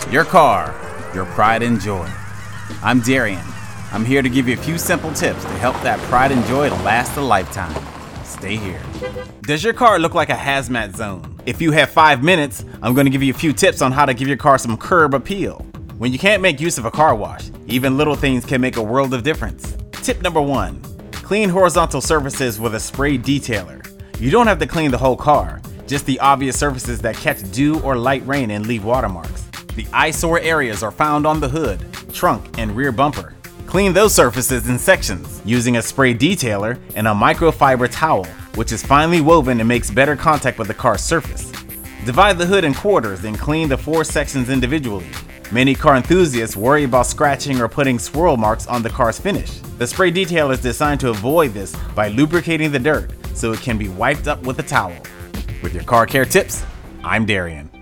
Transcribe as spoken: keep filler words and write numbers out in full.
Your car, your pride and joy. I'm Darian. I'm here to give you a few simple tips to help that pride and joy last a lifetime. Stay here. Does your car look like a hazmat zone? If you have five minutes, I'm going to give you a few tips on how to give your car some curb appeal. When you can't make use of a car wash, even little things can make a world of difference. Tip number one, clean horizontal surfaces with a spray detailer. You don't have to clean the whole car, just the obvious surfaces that catch dew or light rain and leave watermarks. The eyesore areas are found on the hood, trunk, and rear bumper. Clean those surfaces in sections using a spray detailer and a microfiber towel, which is finely woven and makes better contact with the car's surface. Divide the hood in quarters and clean the four sections individually. Many car enthusiasts worry about scratching or putting swirl marks on the car's finish. The spray detail is designed to avoid this by lubricating the dirt so it can be wiped up with a towel. With your car care tips, I'm Darian.